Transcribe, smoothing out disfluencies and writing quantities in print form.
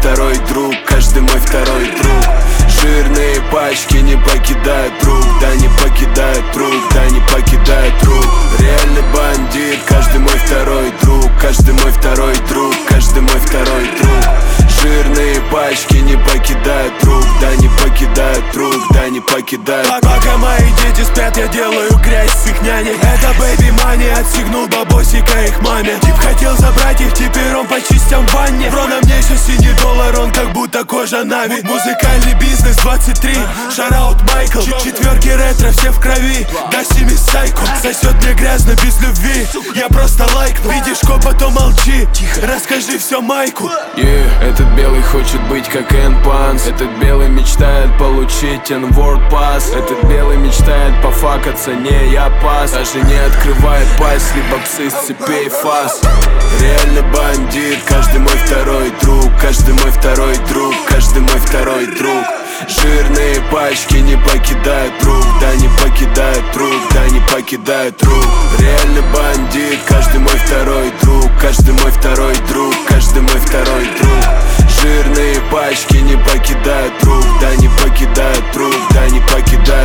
второй друг, каждый мой второй друг. Жирные пачки не покидают рук, да не покидают рук, да не покидают рук. Реальный бандит, каждый мой второй друг, каждый мой второй друг, каждый мой второй друг. Жирные пачки не покидают рук, да не покидают рук, да не покидают. Пока мои дети спят, я делаю грязь с их няней. Это бэйби мани, отстегнул бабосика их маме. Тип хотел забрать их, теперь он по частям в ванне. Бро, на мне еще синий доллар, он как будто кожа Нави. Музыкальный бизнес 23, шараут Майкл. Четверки ретро, все в крови, Дасими сайко. Сосет мне грязно без любви, я просто лайкну. Видишь копа, то молчи, расскажи все Майку. Этот белый хочет быть как Энпанс. Этот белый мечтает получить N-Word Pass. Этот белый мечтает пофакаться, не я пас. Даже не открывает пасть, либо псы с цепей фас. Реальный бандит, каждый мой второй друг, каждый мой второй друг, каждый мой второй друг. Жирные пачки не покидают рук, да не покидают рук, да не покидают рук. Реальный бандит, каждый мой второй друг, каждый мой второй друг, каждый мой второй друг. Жирные пачки не покидают рук, да не покидают рук, да не покидают